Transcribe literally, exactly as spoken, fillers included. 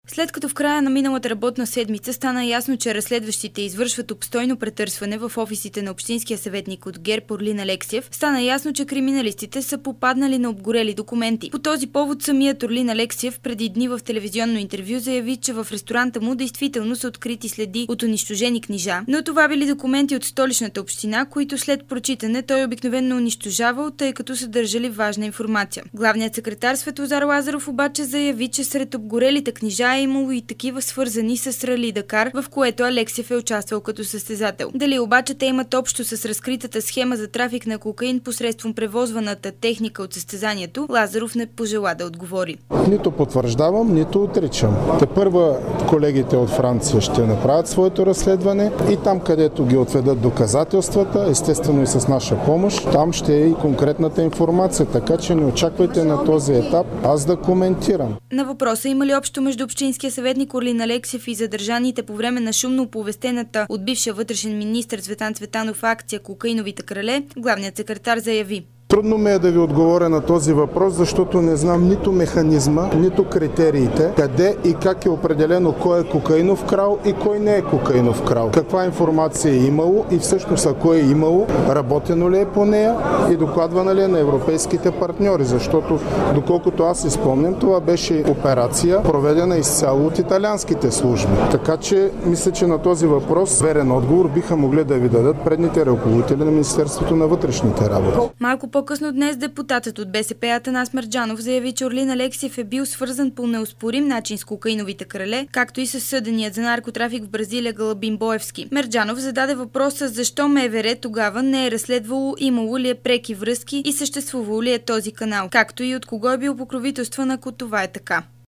След като в края на миналата работна седмица стана ясно, че разследващите извършват обстойно претърсване в офисите на общинския съветник от ГЕРБ Орлин Алексиев, стана ясно, че криминалистите са попаднали на обгорели документи. По този повод самият Орлин Алексиев преди дни в телевизионно интервю заяви, че в ресторанта му действително са открити следи от унищожени книжа, но това били документи от столичната община, които след прочитане той обикновено унищожавал, тъй като съдържали важна информация. Главният секретар Светозар Лазаров обаче заяви, че сред обгорелите книжа е имало и такива свързани с Рали Дакар, в което Алексиев е участвал като състезател. Дали обаче те имат общо с разкритата схема за трафик на кокаин посредством превозваната техника от състезанието, Лазаров не пожела да отговори. Нито потвърждавам, нито отричам. Тепърва колегите от Франция ще направят своето разследване и там, където ги отведат доказателствата, естествено и с наша помощ, там ще е и конкретната информация, така че не очаквайте на този етап аз да коментирам. На въпроса има ли общо между общинския съветник Орлин Алексиев и задържаните по време на шумно оповестената от бившия вътрешен министър Цветан Цветанов акция "Кокаиновите крале", главният секретар заяви: Трудно ми е да ви отговоря на този въпрос, защото не знам нито механизма, нито критериите, къде и как е определено кой е кокаинов крал и кой не е кокаинов крал. Каква информация е имало и всъщност ако е имало, работено ли е по нея и докладвана ли е на европейските партньори, защото доколкото аз си спомням, това беше операция, проведена изцяло от италианските служби. Така че мисля, че на този въпрос верен отговор биха могли да ви дадат предните ръководители на Министерството на вътрешните работи. Малко по-късно днес депутатът от БСП Атанас Мерджанов заяви, че Орлин Алексиев е бил свързан по неоспорим начин с кокаиновите крале, както и с съденият за наркотрафик в Бразилия Галабин Боевски. Мерджанов зададе въпроса защо МВР тогава не е разследвало имало ли е преки връзки и съществувал ли е този канал, както и от кого е бил покровителстван, ако това е така.